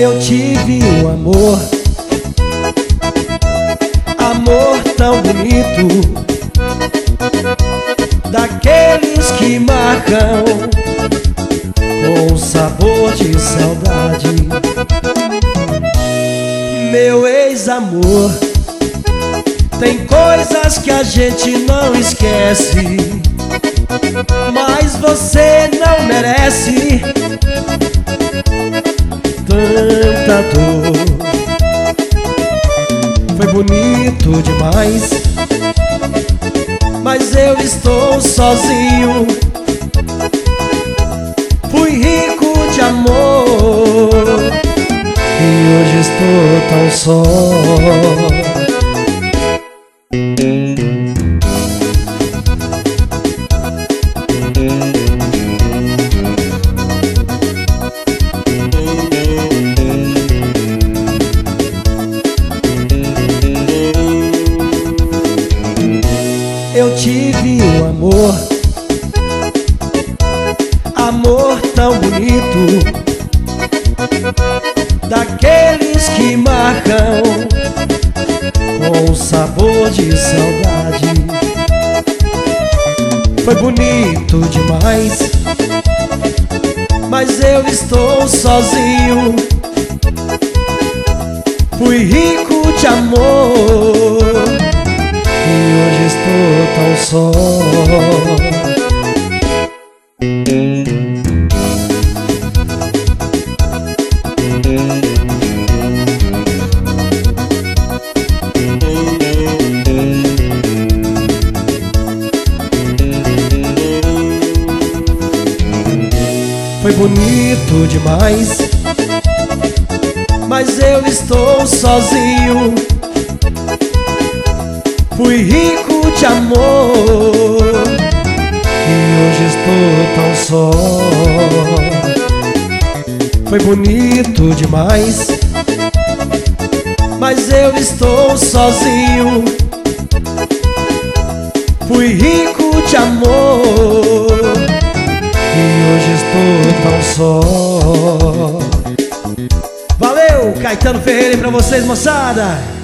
Eu tive um amor, amor tão bonito, daqueles que marcam com sabor de saudade. Meu ex-amor, tem coisas que a gente não esquece, mas você não merece tanta dor. Foi bonito demais, mas eu estou sozinho. Fui rico de amor e hoje estou tão só. Eu tive um amor, amor tão bonito, daqueles que marcam com sabor de saudade. Foi bonito demais, mas eu estou sozinho. Fui rico de amor e hoje estou tão só. Foi bonito demais, mas eu estou sozinho. Fui rico de amor e hoje estou tão só. Foi bonito demais, mas eu estou sozinho. Fui rico de amor e hoje estou tão só. Valeu, Caetano Ferreira, pra vocês, moçada!